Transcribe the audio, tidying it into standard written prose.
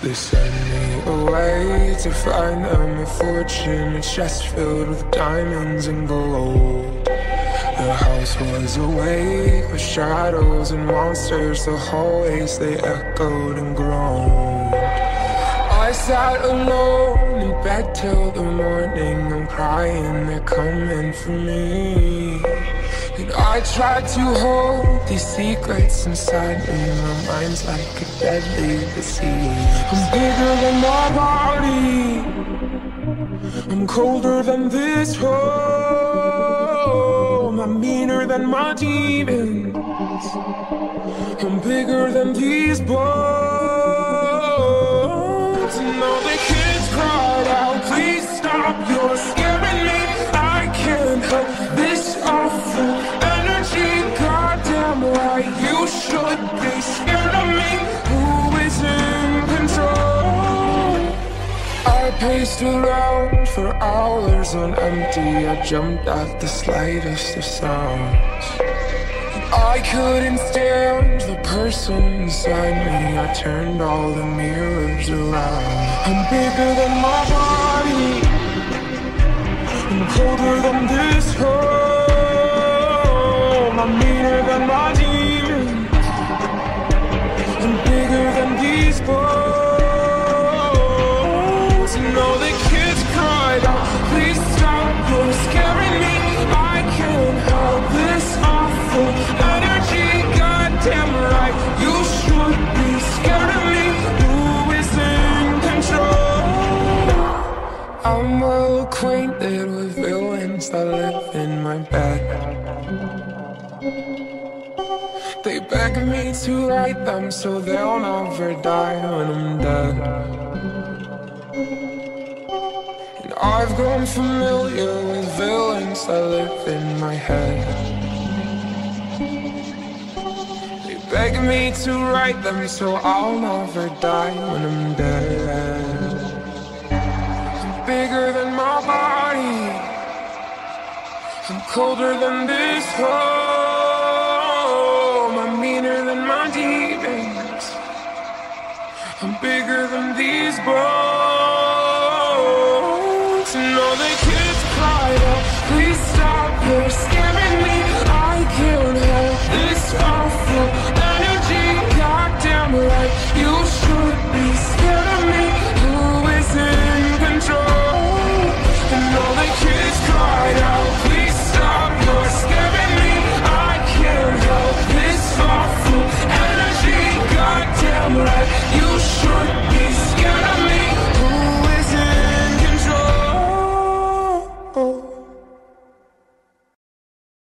They send me away to find them a fortune, a chest filled with diamonds and gold. The house was awake with shadows and monsters. The hallways, they echoed and groaned. I sat alone in bed till the morning. I'm crying, they're coming for me. And I tried to hold these secrets inside me. My mind's like a deadly disease. I'm bigger than my body, I'm colder than this home. I'm meaner than my demons, I'm bigger than these bones. And all the kids cried out, please stop, you're scaring me. I can't help this awful energy. Goddamn right, you should be scared of me. Who is in control? I paced around for hours on empty. I jumped at the slightest of sounds. I couldn't stand the person inside me. I turned all the mirrors around. I'm bigger than my body, I'm colder than this home. I'm meaner than my demons, I'm bigger than these bones. And all the kids cried out, please stop, you're scaring me. I can't help this awful energy. Goddamn right, you should be scared of me. Who is in control? I'm well acquainted with villains that live in my bed. They beg me to write them so they'll never die when I'm dead. And I've grown familiar with villains that live in my head. They beg me to write them so I'll never die when I'm dead. I'm bigger than my body, I'm colder than this home. I'm meaner than my demons, I'm bigger than these bones. And all the kids cried out, please stop, you're scaring me. I can't help this awful energy. Goddamn right, you should be scared of me. Who is in control? And all the kids cried out,